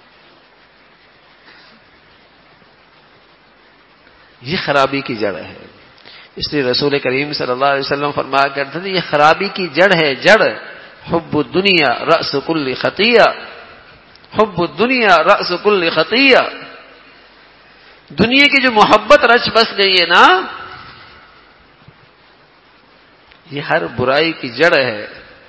یہ خرابی کی جڑ ہے، اس لیے رسول کریم صلی اللہ علیہ وسلم فرمایا کرتے تھے، یہ خرابی کی جڑ ہے، جڑ حب الدنیا رأس کل خطیہ، حب الدنیا رأس کل خطیہ، دنیا کی جو محبت رچ بس گئی ہے نا، یہ ہر برائی کی جڑ ہے۔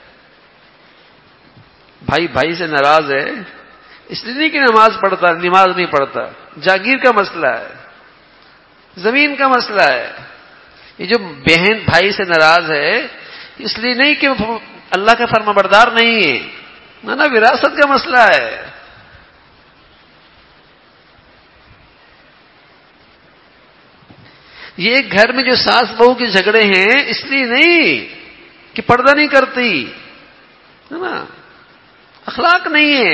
بھائی بھائی سے ناراض ہے، اس لیے نہیں کہ نماز پڑھتا، نماز نہیں پڑھتا، جاگیر کا مسئلہ ہے، زمین کا مسئلہ ہے۔ یہ جو بہن بھائی سے ناراض ہے، اس لیے نہیں کہ اللہ کا فرما بردار نہیں ہے، نہ نہ وراثت کا مسئلہ ہے۔ یہ ایک گھر میں جو ساس بہو کے جھگڑے ہیں، اس لیے نہیں کہ پردہ نہیں کرتی، ہے نا، اخلاق نہیں ہے۔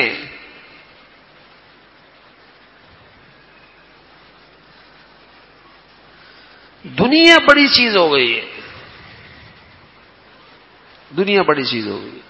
دنیا بڑی چیز ہو گئی ہے، دنیا بڑی چیز ہو گئی۔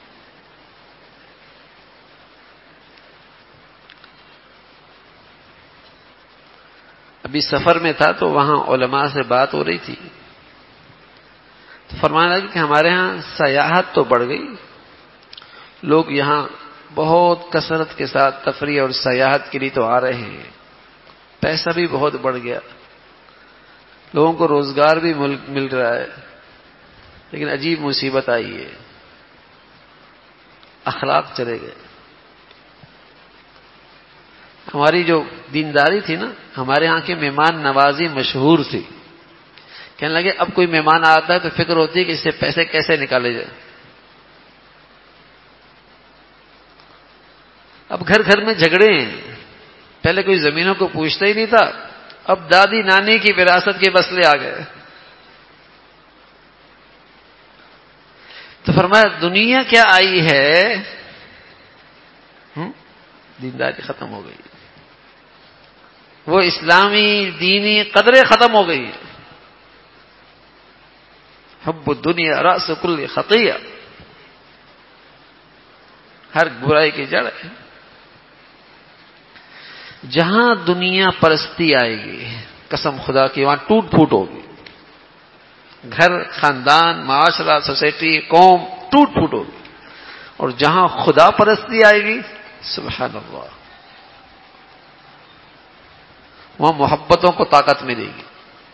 ابھی سفر میں تھا تو وہاں علماء سے بات ہو رہی تھی، تو فرمانے لگے کہ ہمارے ہاں سیاحت تو بڑھ گئی، لوگ یہاں بہت کثرت کے ساتھ تفریح اور سیاحت کے لیے تو آ رہے ہیں، پیسہ بھی بہت بڑھ گیا، لوگوں کو روزگار بھی مل رہا ہے، لیکن عجیب مصیبت آئی ہے، اخلاق چلے گئے۔ ہماری جو دینداری تھی نا، ہمارے ہاں کے مہمان نوازی مشہور تھی، کہنے لگے اب کوئی مہمان آتا ہے تو فکر ہوتی ہے کہ اس سے پیسے کیسے نکالے جائے۔ اب گھر گھر میں جھگڑے ہیں، پہلے کوئی زمینوں کو پوچھتا ہی نہیں تھا، اب دادی نانی کی وراثت کے مسئلے آ گئے۔ تو فرمایا دنیا کیا آئی ہے، دینداری ختم ہو گئی، وہ اسلامی دینی قدریں ختم ہو گئی. حب الدنیا رأس کل خطیہ، ہر برائی کی جڑ ہے. جہاں دنیا پرستی آئے گی قسم خدا کی وہاں ٹوٹ پھوٹ ہوگی. گھر، خاندان، معاشرہ، سوسائٹی، قوم ٹوٹ پھوٹ ہوگی. اور جہاں خدا پرستی آئے گی سبحان اللہ وہاں محبتوں کو طاقت ملے گی،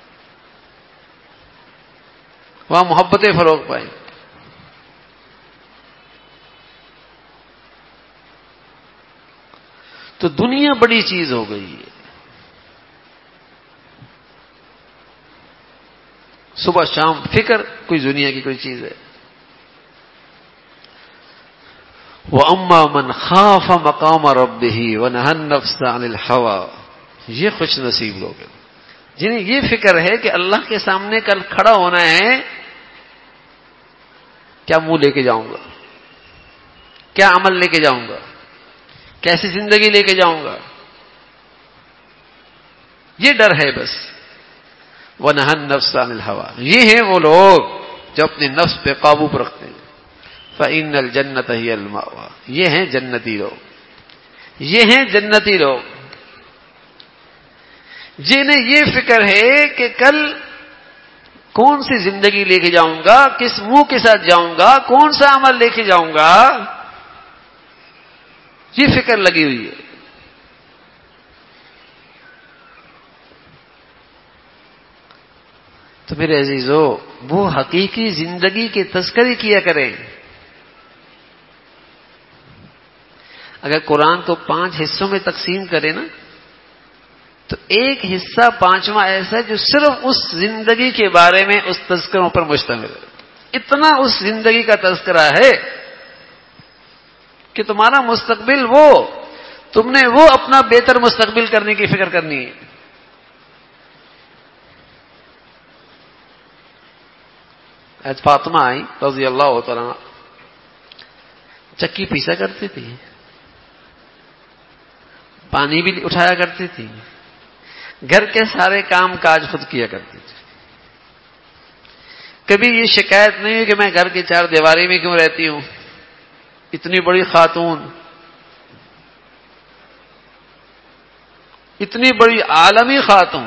وہاں محبتیں فروغ پائیں گی. تو دنیا بڑی چیز ہو گئی ہے. صبح شام فکر کوئی دنیا کی کوئی چیز ہے. وَأَمَّا مَنْ خَافَ مَقَامَ رَبِّهِ وَنَهَى النَّفْسَ عَنِ الْهَوَىٰ، یہ خوش نصیب لوگ ہیں جنہیں یہ فکر ہے کہ اللہ کے سامنے کل کھڑا ہونا ہے، کیا منہ لے کے جاؤں گا، کیا عمل لے کے جاؤں گا، کیسی زندگی لے کے جاؤں گا، یہ ڈر ہے بس. وَنَهَى النَّفْسَ عَنِ الْهَوَىٰ، یہ ہیں وہ لوگ جو اپنے نفس پہ قابو پر رکھتے ہیں. فَإِنَّ الْجَنَّةَ هِيَ الْمَأْوَىٰ، یہ ہیں جنتی لوگ، یہ ہیں جنتی لوگ جنہیں یہ فکر ہے کہ کل کون سی زندگی لے کے جاؤں گا، کس منہ کے ساتھ جاؤں گا، کون سا عمل لے کے جاؤں گا، یہ فکر لگی ہوئی ہے. تو میرے عزیزو وہ حقیقی زندگی کے تذکرے کیا کریں. اگر قرآن کو پانچ حصوں میں تقسیم کرے نا تو ایک حصہ پانچواں ایسا ہے جو صرف اس زندگی کے بارے میں اس تذکروں پر مشتمل ہے. اتنا اس زندگی کا تذکرہ ہے کہ تمہارا مستقبل وہ تم نے وہ اپنا بہتر مستقبل کرنے کی فکر کرنی ہے. آج فاطمہ آئی رضی اللہ تعالیٰ عنہ، چکی پیسا کرتی تھی، پانی بھی اٹھایا کرتی تھی، گھر کے سارے کام کاج خود کیا کرتی تھی. کبھی یہ شکایت نہیں ہے کہ میں گھر کی چار دیواری میں کیوں رہتی ہوں، اتنی بڑی خاتون، اتنی بڑی عالمی خاتون،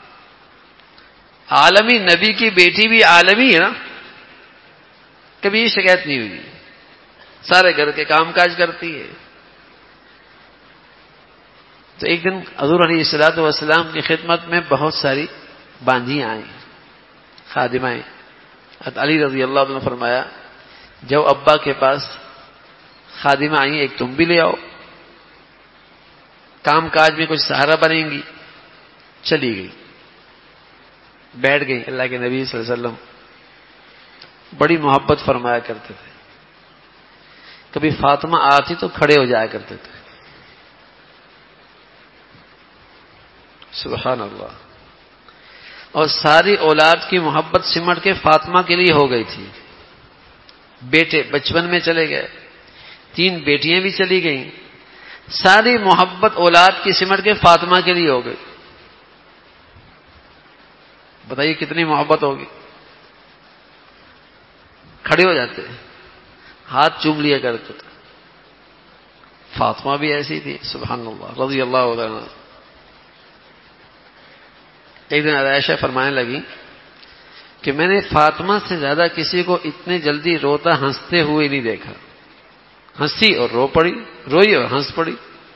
عالمی نبی کی بیٹی بھی عالمی ہے نا، کبھی یہ شکایت نہیں ہوئی. سارے گھر کے کام کاج کرتی ہے. تو ایک دن حضور علیہ الصلوۃ والسلام کی خدمت میں بہت ساری بانجیاں آئیں، خادمائیں. حضرت علی رضی اللہ عنہ نے فرمایا جب ابا کے پاس خادمہ آئیں ایک تم بھی لے آؤ، کام کاج میں کچھ سہارا بنیں گی. چلی گئی، بیٹھ گئی. اللہ کے نبی صلی اللہ علیہ وسلم بڑی محبت فرمایا کرتے تھے. کبھی فاطمہ آتی تو کھڑے ہو جایا کرتے تھے. سبحان اللہ. اور ساری اولاد کی محبت سمٹ کے فاطمہ کے لیے ہو گئی تھی. بیٹے بچپن میں چلے گئے، تین بیٹیاں بھی چلی گئیں، ساری محبت اولاد کی سمٹ کے فاطمہ کے لیے ہو گئی. بتائیے کتنی محبت ہوگی. کھڑے ہو جاتے، ہاتھ چوم لیا کرتے تھے. فاطمہ بھی ایسی تھی سبحان اللہ رضی اللہ عنہ. ایک دن عائشہ فرمانے لگی کہ میں نے فاطمہ سے زیادہ کسی کو اتنے جلدی روتا ہنستے ہوئے نہیں دیکھا. ہنسی اور رو پڑی، روئی اور ہنس پڑی.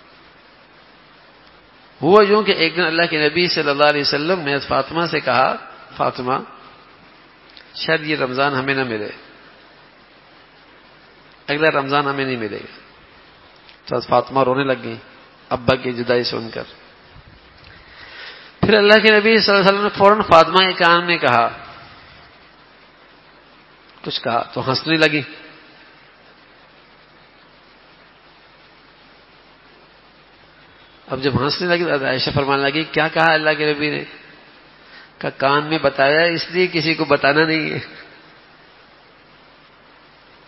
ہوا یوں کہ ایک دن اللہ کے نبی صلی اللہ علیہ وسلم نے فاطمہ سے کہا فاطمہ شاید یہ رمضان ہمیں نہ ملے، اگلا رمضان ہمیں نہیں ملے گا. تو فاطمہ رونے لگ گئی ابا کی جدائی سن کر. پھر اللہ کے نبی صلی اللہ علیہ وسلم نے فوراً فاطمہ کے کان میں کہا، کچھ کہا تو ہنسنے لگی. اب جب ہنسنے لگی تو عائشہ فرمانے لگی کیا کہا اللہ کے نبی نے؟ کہا کان میں بتایا اس لیے کسی کو بتانا نہیں ہے.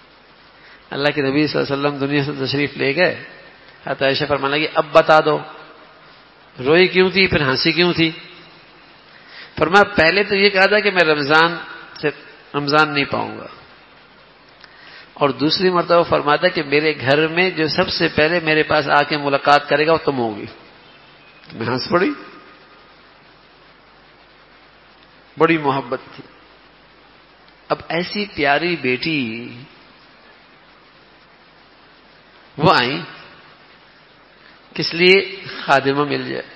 اللہ کے نبی صلی اللہ علیہ وسلم دنیا سے تشریف لے گئے. حضرت عائشہ فرمانے لگی اب بتا دو روئی کیوں تھی پھر ہنسی کیوں تھی؟ فرمایا پہلے تو یہ کہا تھا کہ میں رمضان سے رمضان نہیں پاؤں گا، اور دوسری مرتبہ فرماتا کہ میرے گھر میں جو سب سے پہلے میرے پاس آ کے ملاقات کرے گا وہ تم ہوگی. میں ہنس پڑی. بڑی محبت تھی. اب ایسی پیاری بیٹی وہ آئی کس لیے؟ خادمہ مل جائے.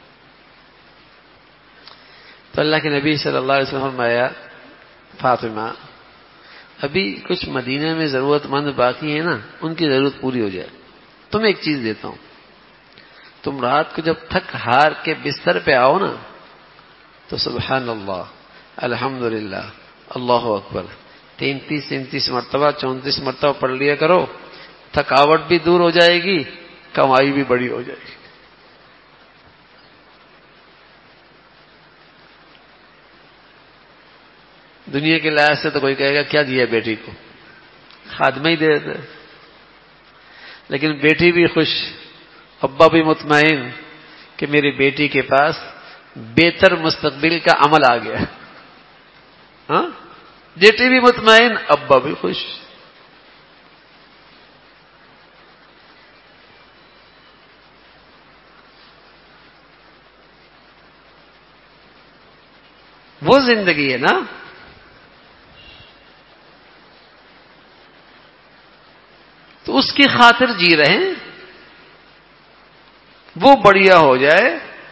تو اللہ کے نبی صلی اللہ علیہ وسلم فرمایا فاطمہ ابھی کچھ مدینہ میں ضرورت مند باقی ہے نا، ان کی ضرورت پوری ہو جائے. تمہیں ایک چیز دیتا ہوں، تم رات کو جب تھک ہار کے بستر پہ آؤ نا تو سبحان اللہ الحمدللہ اللہ اکبر تینتیس تینتیس مرتبہ چونتیس مرتبہ پڑھ لیا کرو. تھکاوٹ بھی دور ہو جائے گی، کمائی بھی بڑی ہو جائے گی. دنیا کے لحاظ سے تو کوئی کہے گا کیا دیا بیٹی کو، خادمہ ہی دے دیتے، لیکن بیٹی بھی خوش، ابا بھی مطمئن کہ میری بیٹی کے پاس بہتر مستقبل کا عمل آ گیا. ہاں بیٹی بھی مطمئن، ابا بھی خوش. وہ زندگی ہے نا. تو اس کی خاطر جی رہے ہیں، وہ بڑھیا ہو جائے.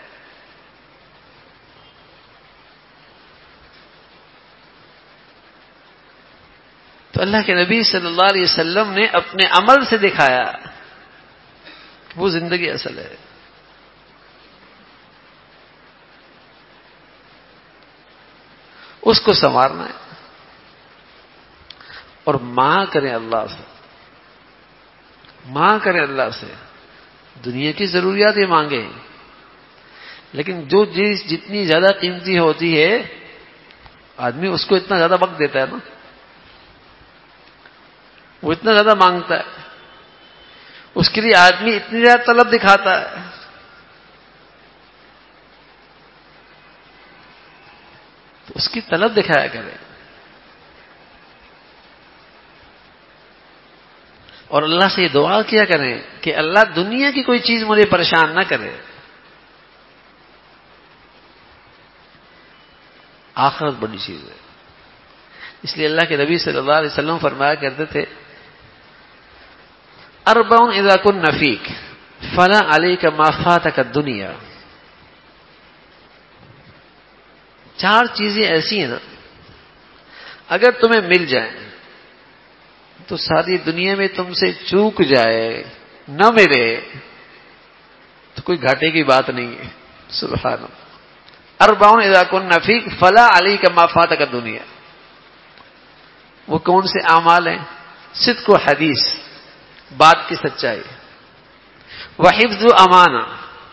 تو اللہ کے نبی صلی اللہ علیہ وسلم نے اپنے عمل سے دکھایا وہ زندگی اصل ہے. اس کو سنوارنا ہے. اور ماں کریں اللہ سے، ماں کریں اللہ سے. دنیا کی ضروریات یہ مانگیں، لیکن جو چیز جتنی زیادہ قیمتی ہوتی ہے آدمی اس کو اتنا زیادہ وقت دیتا ہے نا، وہ اتنا زیادہ مانگتا ہے، اس کے لیے آدمی اتنی زیادہ طلب دکھاتا ہے. تو اس کی طلب دکھایا کرے. اور اللہ سے یہ دعا کیا کریں کہ اللہ دنیا کی کوئی چیز مجھے پریشان نہ کرے، آخرت بڑی چیز ہے. اس لیے اللہ کے نبی صلی اللہ علیہ وسلم فرمایا کرتے تھے اربع اذا كن فيك فلا عليك ما فاتك الدنيا. چار چیزیں ایسی ہیں نا اگر تمہیں مل جائیں تو ساری دنیا میں تم سے چوک جائے نہ ملے تو کوئی گھاٹے کی بات نہیں ہے. سبحان اللہ. اربع اذا كن فيك فلا عليك ما فاتك الدنيا. وہ کون سے اعمال ہیں؟ صدق و حدیث، بات کی سچائی، وحفظ امانہ،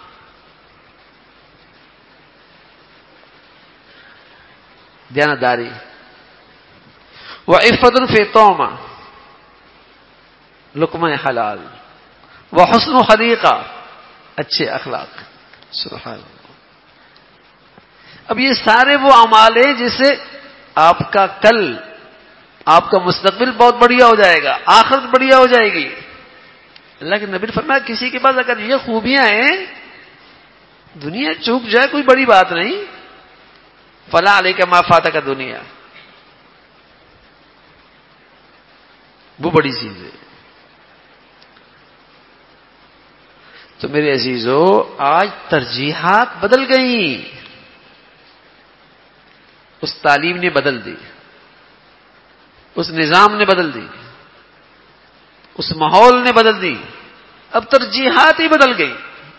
دیانتداری، وعفت فی طعمہ، لقمہ حلال، وحسن خلیقہ، اچھے اخلاق. سبحان اللہ. اب یہ سارے وہ اعمال ہیں جس سے آپ کا کل، آپ کا مستقبل بہت بڑھیا ہو جائے گا، آخرت بڑھیا ہو جائے گی. اللہ کے نبی نے فرمایا کسی کے پاس اگر یہ خوبیاں ہیں، دنیا چوک جائے کوئی بڑی بات نہیں. فلا علیک ما فاتک دنیا، وہ بڑی چیز ہے. تو میرے عزیزو آج ترجیحات بدل گئیں. اس تعلیم نے بدل دی، اس نظام نے بدل دی، اس ماحول نے بدل دی. اب ترجیحات ہی بدل گئی.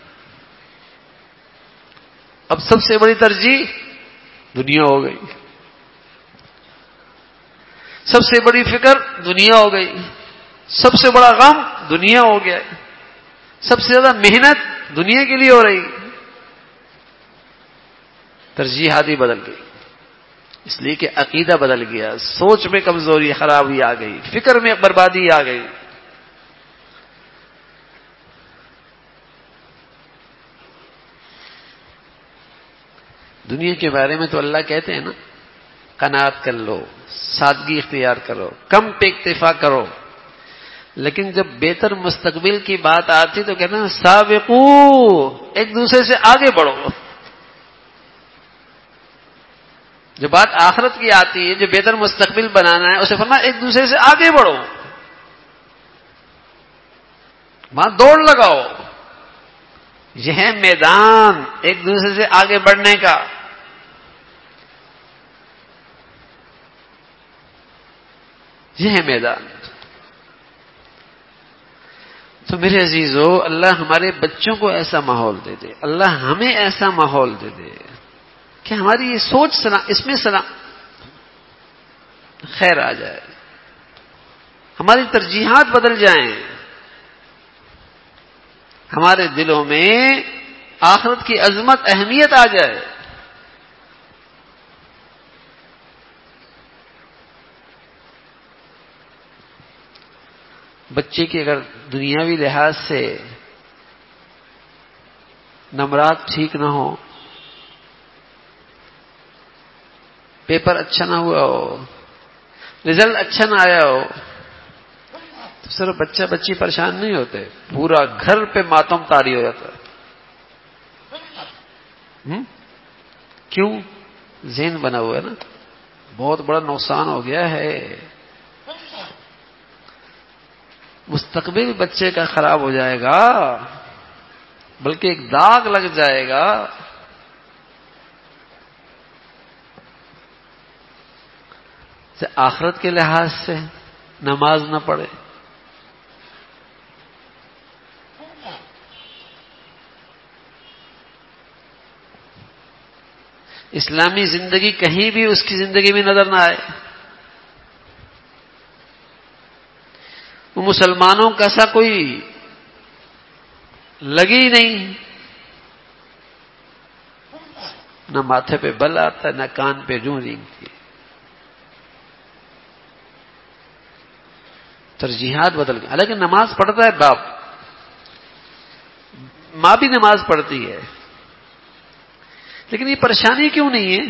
اب سب سے بڑی ترجیح دنیا ہو گئی، سب سے بڑی فکر دنیا ہو گئی، سب سے بڑا غم دنیا ہو گیا، سب سے زیادہ محنت دنیا کے لیے ہو رہی. ترجیحات ہی بدل گئی. اس لیے کہ عقیدہ بدل گیا، سوچ میں کمزوری خرابی آ گئی، فکر میں بربادی آ گئی. دنیا کے بارے میں تو اللہ کہتے ہیں نا، قناعت کر لو، سادگی اختیار کرو، کم پہ اکتفا کرو، لیکن جب بہتر مستقبل کی بات آتی تو کہتے ہیں سابقو، ایک دوسرے سے آگے بڑھو۔ جو بات آخرت کی آتی ہے، جو بہتر مستقبل بنانا ہے، اسے فرمایا ایک دوسرے سے آگے بڑھو، وہاں دوڑ لگاؤ۔ یہ ہے میدان ایک دوسرے سے آگے بڑھنے کا۔ یہ ہے میدان۔ تو میرے عزیزو، اللہ ہمارے بچوں کو ایسا ماحول دے دے، اللہ ہمیں ایسا ماحول دے دے کہ ہماری یہ سوچ سنا اس میں سنا خیر آ جائے، ہماری ترجیحات بدل جائیں، ہمارے دلوں میں آخرت کی عظمت اہمیت آ جائے۔ بچے کی اگر دنیاوی لحاظ سے نمرات ٹھیک نہ ہو، پیپر اچھا نہ ہوا ہو، رزلٹ اچھا نہ آیا ہو، تو صرف بچہ بچی پریشان نہیں ہوتے، پورا گھر پہ ماتم طاری ہو جاتا ہے۔ کیوں؟ ذہن بنا ہوا ہے نا، بہت بڑا نقصان ہو گیا ہے، مستقبل بچے کا خراب ہو جائے گا، بلکہ ایک داغ لگ جائے گا۔ آخرت کے لحاظ سے نماز نہ پڑھے، اسلامی زندگی کہیں بھی اس کی زندگی میں نظر نہ آئے، وہ مسلمانوں کا سا کوئی لگی نہیں، نہ ماتھے پہ بل آتا ہے، نہ کان پہ جوں رینگتی ہے۔ ترجیحات بدل گئی۔ حالانکہ نماز پڑھتا ہے باپ، ماں بھی نماز پڑھتی ہے، لیکن یہ پریشانی کیوں نہیں ہے؟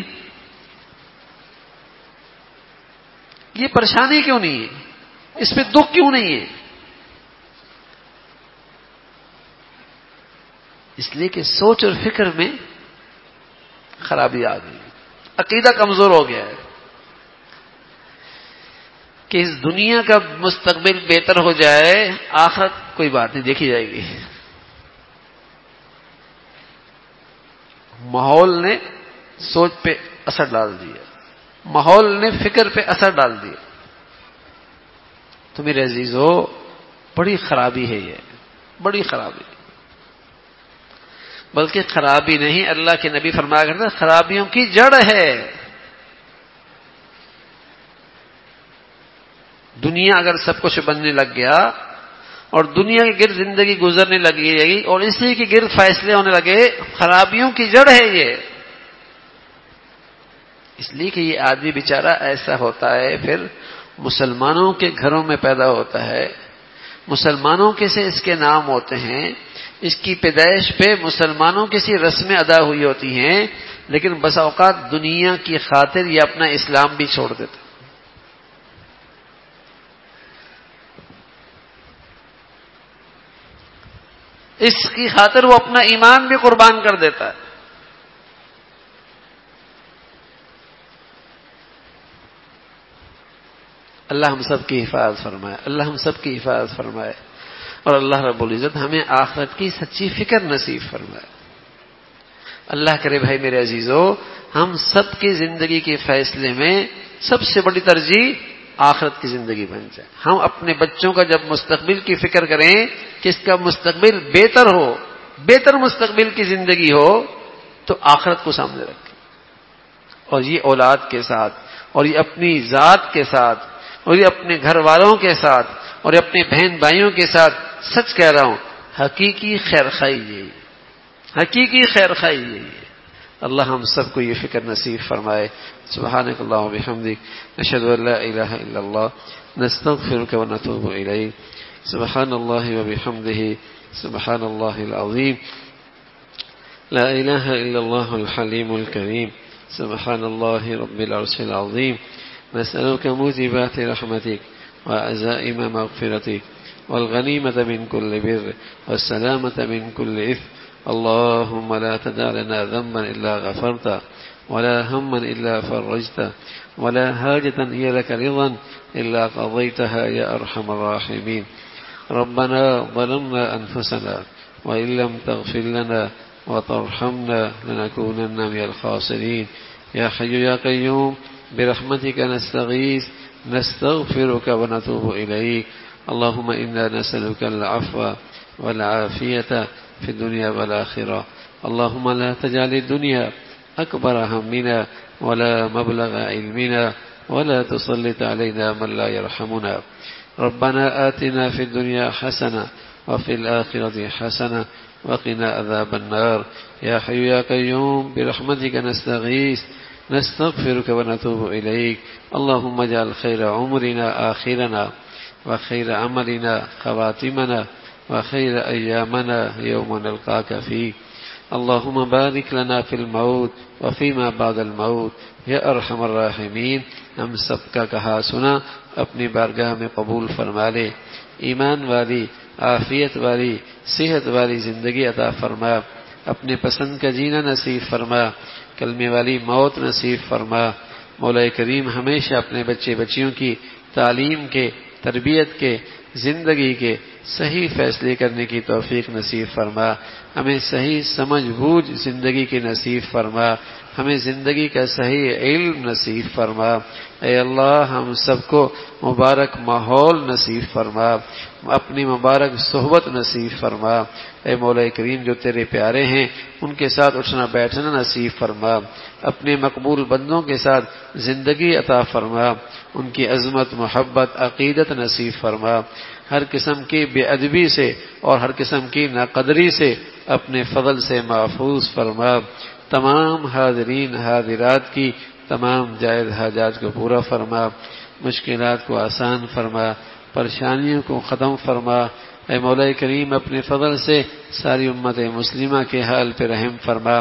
یہ پریشانی کیوں نہیں ہے؟ اس پہ دکھ کیوں نہیں ہے؟ اس لیے کہ سوچ اور فکر میں خرابی آ گئی، عقیدہ کمزور ہو گیا ہے کہ اس دنیا کا مستقبل بہتر ہو جائے، آخرت کوئی بات نہیں، دیکھی جائے گی۔ ماحول نے سوچ پہ اثر ڈال دیا، ماحول نے فکر پہ اثر ڈال دیا۔ تو میرے عزیزو، بڑی خرابی ہے، یہ بڑی خرابی، بلکہ خرابی نہیں، اللہ کے نبی فرمایا کرتے ہیں خرابیوں کی جڑ ہے۔ دنیا اگر سب کچھ بننے لگ گیا اور دنیا کے گرد زندگی گزرنے لگی گئی اور اسی کے گرد فیصلے ہونے لگے، خرابیوں کی جڑ ہے یہ۔ اس لیے کہ یہ آدمی بیچارہ ایسا ہوتا ہے، پھر مسلمانوں کے گھروں میں پیدا ہوتا ہے، مسلمانوں کے سے اس کے نام ہوتے ہیں، اس کی پیدائش پہ مسلمانوں کی سی رسمیں ادا ہوئی ہوتی ہیں، لیکن بس اوقات دنیا کی خاطر یہ اپنا اسلام بھی چھوڑ دیتا، اس کی خاطر وہ اپنا ایمان بھی قربان کر دیتا ہے۔ اللہ ہم سب کی حفاظت فرمائے، اللہ ہم سب کی حفاظت فرمائے، اور اللہ رب العزت ہمیں آخرت کی سچی فکر نصیب فرمائے۔ اللہ کرے بھائی میرے عزیزو، ہم سب کی زندگی کے فیصلے میں سب سے بڑی ترجیح آخرت کی زندگی بن جائے۔ ہم اپنے بچوں کا جب مستقبل کی فکر کریں کہ اس کا مستقبل بہتر ہو، بہتر مستقبل کی زندگی ہو، تو آخرت کو سامنے رکھیں، اور یہ اولاد کے ساتھ، اور یہ اپنی ذات کے ساتھ، اور یہ اپنے گھر والوں کے ساتھ، اور یہ اپنے بہن بھائیوں کے ساتھ، سچ کہہ رہا ہوں، حقیقی خیر خواہی یہی، حقیقی خیر خواہی یہی ہے۔ اللہ ہم سب کو یہ فکر نصیب فرمائے۔ سبحانک اللہم و بحمدک، نشہد ان لا الہ الا اللہ، نستغفرک و نتوب الیک۔ سبحان اللہ و بحمدہ، سبحان اللہ العظیم۔ لا إله إلا الله الحليم الكريم سبحان الله رب العرش العظيم نسألك موجبات رحمتك وعزائم مغفرتك والغنيمة من كل بر والسلامة من كل إثم اللهم لا تدع لنا ذنبا إلا غفرته ولا هما إلا فرجته ولا حاجة هي لك رضا إلا قضيتها يا أرحم الراحمين ربنا ظلمنا أنفسنا وإن لم تغفر لنا وترحمنا لنكونن من الخاسرين يا حي يا قيوم برحمتك نستغيث نستغفرك ونتوب إليك اللهم إنا نسألك العفو والعافية في الدنيا والآخرة اللهم لا تجعل الدنيا أكبر همنا ولا مبلغ علمنا ولا تسلط علينا من لا يرحمنا ربنا آتنا في الدنيا حسنة وفي الآخرة حسنة وقنا عذاب النار يا حي يا قيوم برحمتك نستغيث نستغفرك ونتوب إليك اللهم اجعل خير عمرنا آخرنا وخير عملنا خواتمنا وخير أيامنا يوم نلقاك فيه اللهم بارك لنا في الموت وفيما بعد الموت یا ارحم الراحمین ہم سب کا کہا سنا اپنی بارگاہ میں قبول فرما لے ایمان والی عافیت والی صحت والی زندگی عطا فرما اپنے پسند کا جینا نصیب فرما کلمے والی موت نصیب فرما مولا کریم ہمیشہ اپنے بچے بچیوں کی تعلیم کے تربیت کے زندگی کے صحیح فیصلے کرنے کی توفیق نصیب فرما ہمیں صحیح سمجھ بوجھ زندگی کی نصیب فرما ہمیں زندگی کا صحیح علم نصیب فرما اے اللہ ہم سب کو مبارک ماحول نصیب فرما اپنی مبارک صحبت نصیب فرما اے مولا کریم جو تیرے پیارے ہیں ان کے ساتھ اٹھنا بیٹھنا نصیب فرما اپنے مقبول بندوں کے ساتھ زندگی عطا فرما ان کی عظمت محبت عقیدت نصیب فرما ہر قسم کی بے ادبی سے اور ہر قسم کی ناقدری سے اپنے فضل سے محفوظ فرما تمام حاضرین حاضرات کی تمام جائز حاجات کو پورا فرما مشکلات کو آسان فرما پریشانیوں کو ختم فرما اے مولا کریم اپنے فضل سے ساری امت مسلمہ کے حال پہ رحم فرما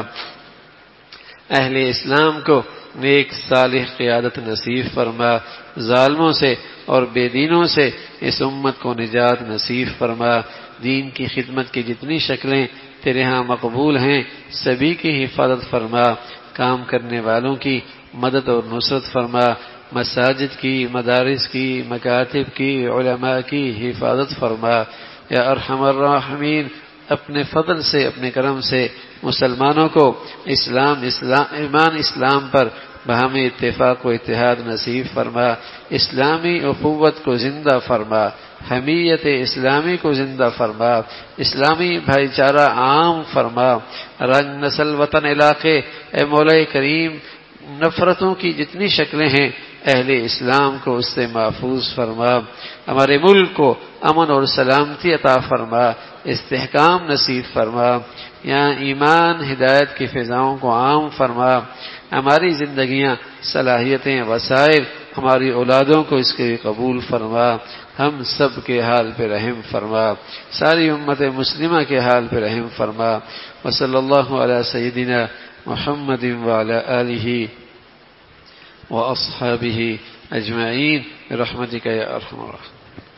اہل اسلام کو نیک صالح قیادت نصیب فرما ظالموں سے اور بے دینوں سے اس امت کو نجات نصیب فرما دین کی خدمت کی جتنی شکلیں تیرے ہاں مقبول ہیں سبھی کی حفاظت فرما کام کرنے والوں کی مدد اور نصرت فرما مساجد کی مدارس کی مکاتب کی علماء کی حفاظت فرما یا ارحم الراحمین اپنے فضل سے اپنے کرم سے مسلمانوں کو اسلام اسلام ایمان اسلام پر باہمی اتفاق و اتحاد نصیب فرما اسلامی اخوت کو زندہ فرما حمیت اسلامی کو زندہ فرما اسلامی بھائی چارہ عام فرما رنگ نسل وطن علاقے اے مولا کریم نفرتوں کی جتنی شکلیں ہیں اہل اسلام کو اس سے محفوظ فرما ہمارے ملک کو امن اور سلامتی عطا فرما استحکام نصیب فرما یہاں ایمان ہدایت کی فضاؤں کو عام فرما ہماری زندگیاں صلاحیتیں وسائل ہماری اولادوں کو اس کے قبول فرما ہم سب کے حال پہ رحم فرما ساری امت مسلمہ کے حال پہ رحم فرما وصلی اللہ علی سیدنا محمد وعلی آلہ واصحابہ اجمعین برحمتک یا ارحم الراحمین.